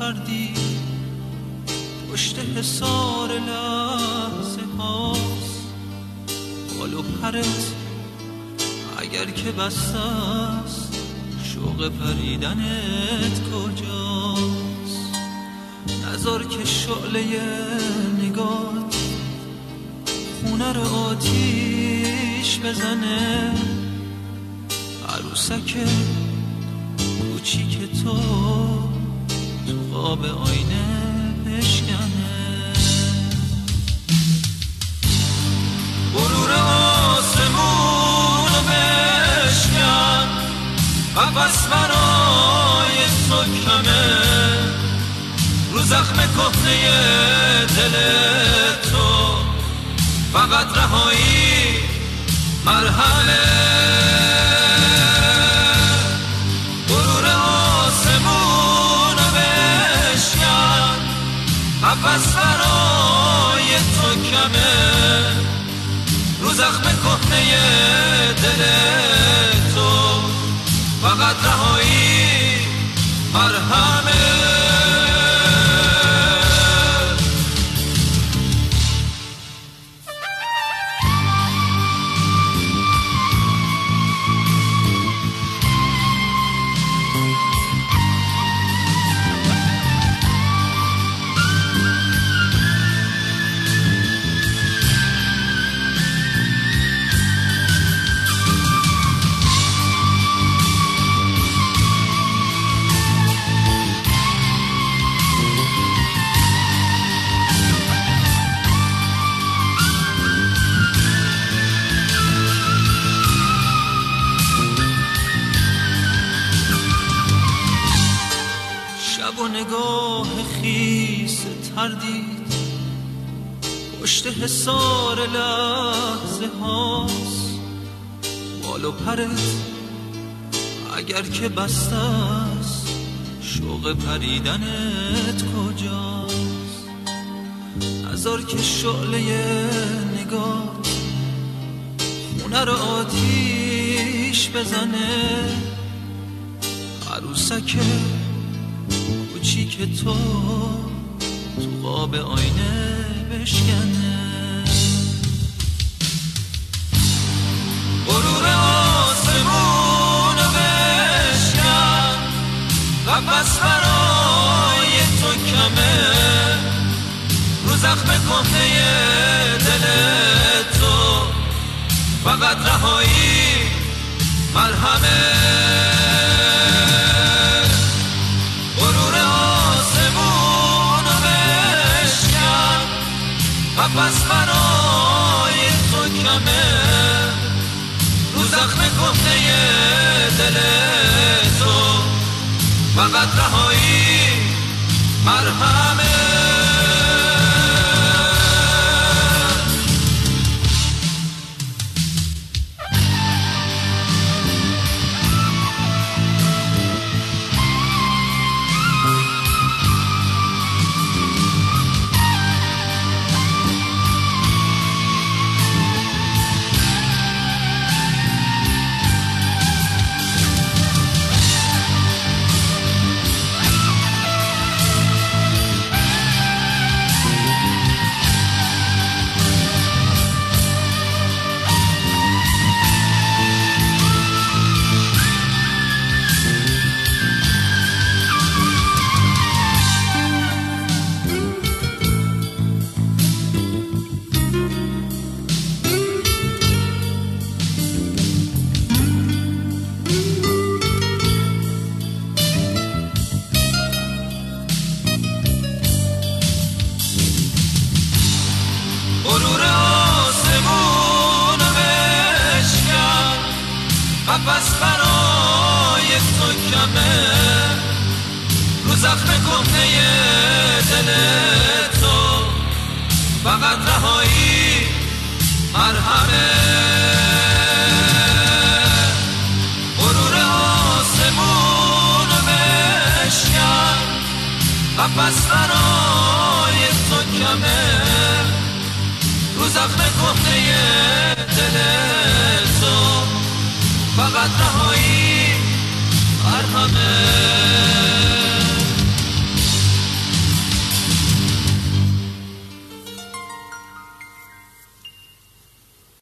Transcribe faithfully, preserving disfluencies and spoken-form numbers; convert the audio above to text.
تردید پشت حصار لحظه هاست. بال و پرت اگر که بسته است شوق پریدنت کجاست؟ نذار که شعله نگات خونه رو آتیش بزنه، عروسک کوچیک تو تو قاب آینه بشکنه. غرور آسمونو بشکن، قفس برای تو کمه، رو زخم کهنه دل تو فقط رهایی مرهمه. غرور آسمونو بشکن، قفس برای تو کمه، رو زخم کهنه دل تو فقط رهایی مرهمه. شب و نگاه خیس تردید پشت حصار لحظه هاست. بال و پرت اگر که بسته است شوق پریدنت کجاست؟ نذار که شعله نگات خونه رو آتیش بزنه، عروسک کوچیک تو تو قاب آینه بشکنه. غرور آسمونو بشکن، قفس برای تو کمه، رو زخم کهنه دل تو فقط رهایی مرهمه. قفس برای تو کمه، رو زخم کهنه دل تو فقط رهایی مرهم.